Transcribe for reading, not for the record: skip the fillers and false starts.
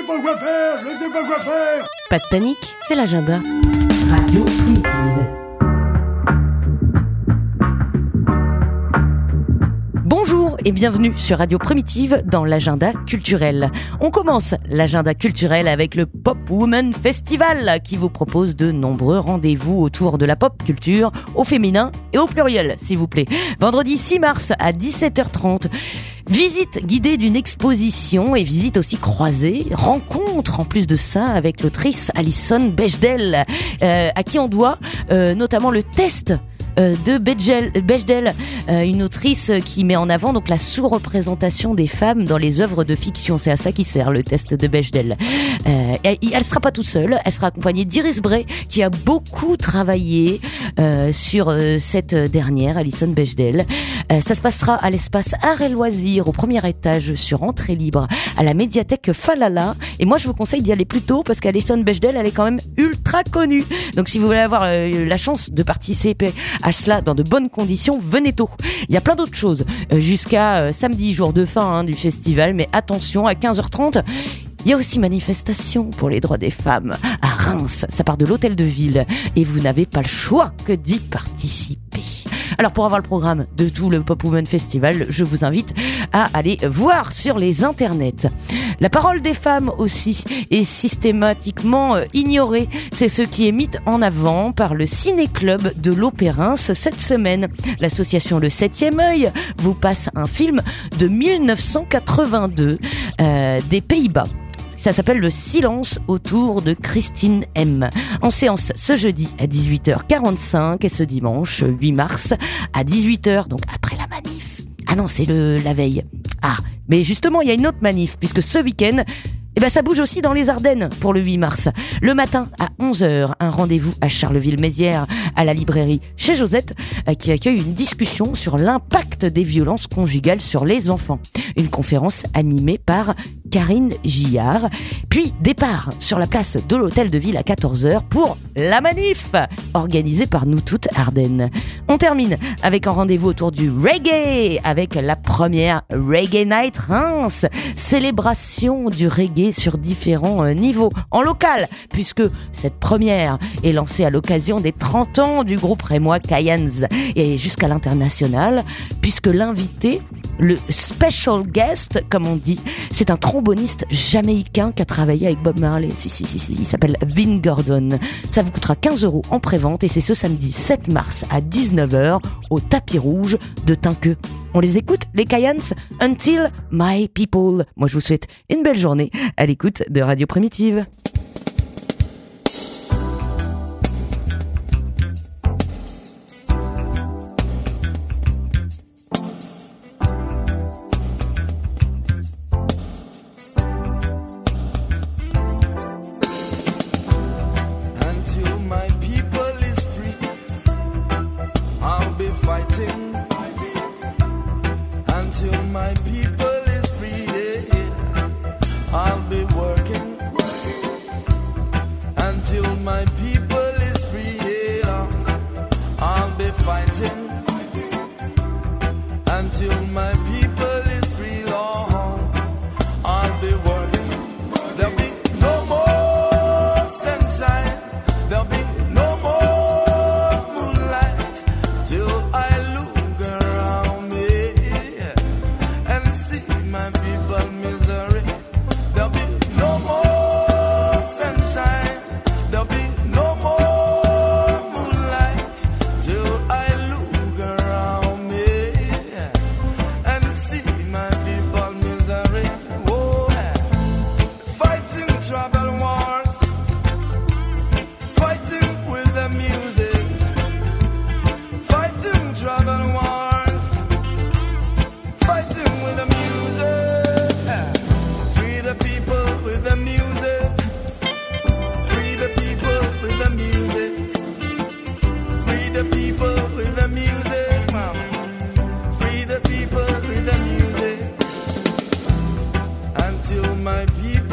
pas quoi faire, je sais pas quoi faire. Pas de panique, c'est l'agenda. Radio Primitive. Bonjour et bienvenue sur Radio Primitive dans l'agenda culturel. On commence l'agenda culturel avec le Pop Woman Festival qui vous propose de nombreux rendez-vous autour de la pop culture au féminin et au pluriel, s'il vous plaît. Vendredi 6 mars à 17h30. Visite guidée d'une exposition et visite aussi croisée, rencontre en plus de ça avec l'autrice Alison Bechdel, à qui on doit notamment le test de Bechdel, une autrice qui met en avant donc la sous-représentation des femmes dans les œuvres de fiction. C'est à ça qui sert le test de Bechdel. Elle sera pas toute seule, elle sera accompagnée d'Iris Bray qui a beaucoup travaillé sur cette dernière, Alison Bechdel. Ça se passera à l'espace Arts et Loisirs au premier étage sur entrée libre à la médiathèque Falala. Et moi je vous conseille d'y aller plus tôt parce qu'Alison Bechdel elle est quand même ultra connue. Donc si vous voulez avoir la chance de participer à cela dans de bonnes conditions, venez tôt. Il y a plein d'autres choses jusqu'à samedi, jour de fin du festival, mais attention, à 15h30, il y a aussi manifestation pour les droits des femmes à Reims. Ça part de l'hôtel de ville et vous n'avez pas le choix que d'y participer. Alors pour avoir le programme de tout le Pop Woman Festival, je vous invite à aller voir sur les internets. La parole des femmes aussi est systématiquement ignorée. C'est ce qui est mis en avant par le Ciné-Club de l'Opérin cette semaine. L'association Le 7e œil vous passe un film de 1982 des Pays-Bas. Ça s'appelle Le silence autour de Christine M. En séance ce jeudi à 18h45 et ce dimanche 8 mars à 18h, donc après la manif. Ah non, c'est la veille. Ah, mais justement, il y a une autre manif, puisque ce week-end, ça bouge aussi dans les Ardennes pour le 8 mars. Le matin à 11h, un rendez-vous à Charleville-Mézières, à la librairie chez Josette, qui accueille une discussion sur l'impact des violences conjugales sur les enfants. Une conférence animée par Karine Gillard. Puis départ sur la place de l'hôtel de ville à 14h pour la manif, organisée par Nous Toutes Ardennes. On termine avec un rendez-vous autour du reggae, avec la première Reggae Night Reims, célébration du reggae sur différents niveaux, en local, puisque cette première est lancée à l'occasion des 30 ans du groupe rémois Cayans, et jusqu'à l'international, puisque l'invité, le special guest, comme on dit, c'est un tromboniste jamaïcain qui a travaillé avec Bob Marley. Il s'appelle Vin Gordon. Ça vous coûtera 15 € en prévente et c'est ce samedi 7 mars à 19h au tapis rouge de Tinqueux. On les écoute, les Cayans, Until My People. Moi, je vous souhaite une belle journée à l'écoute de Radio Primitive. My people